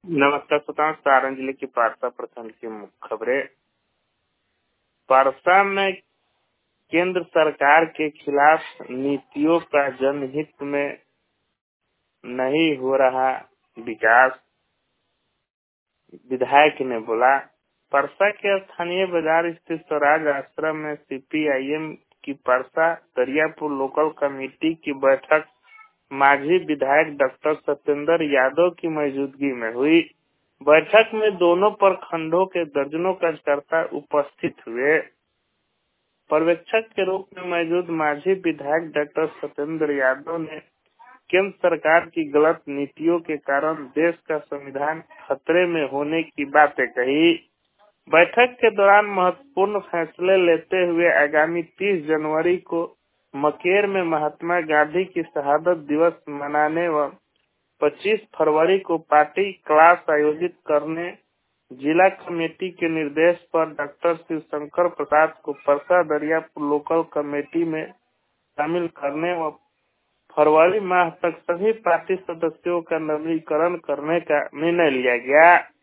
नमस्कार श्रोताओं, सारण जिले की पारसा प्रखंड की मुख्य खबरें। पारसा में केंद्र सरकार के खिलाफ नीतियों का जनहित में नहीं हो रहा विकास, विधायक ने बोला। परसा के स्थानीय बाजार स्थित स्वराज आश्रम में सीपीआईएम की परसा दरियापुर लोकल कमेटी की बैठक मांझी विधायक डॉक्टर सत्येंद्र यादव की मौजूदगी में हुई। बैठक में दोनों प्रखंडों के दर्जनों कार्यकर्ता उपस्थित हुए। पर्यवेक्षक के रूप में मौजूद मांझी विधायक डॉक्टर सत्येंद्र यादव ने केंद्र सरकार की गलत नीतियों के कारण देश का संविधान खतरे में होने की बातें कही। बैठक के दौरान महत्वपूर्ण फैसले लेते हुए आगामी 30 जनवरी को मकेर में महात्मा गांधी की शहादत दिवस मनाने व 25 फरवरी को पार्टी क्लास आयोजित करने जिला कमेटी के निर्देश पर डॉक्टर शिवशंकर प्रसाद को परसा दरियापुर लोकल कमेटी में शामिल करने व फरवरी माह तक सभी पार्टी सदस्यों का नवीनीकरण करने का निर्णय लिया गया।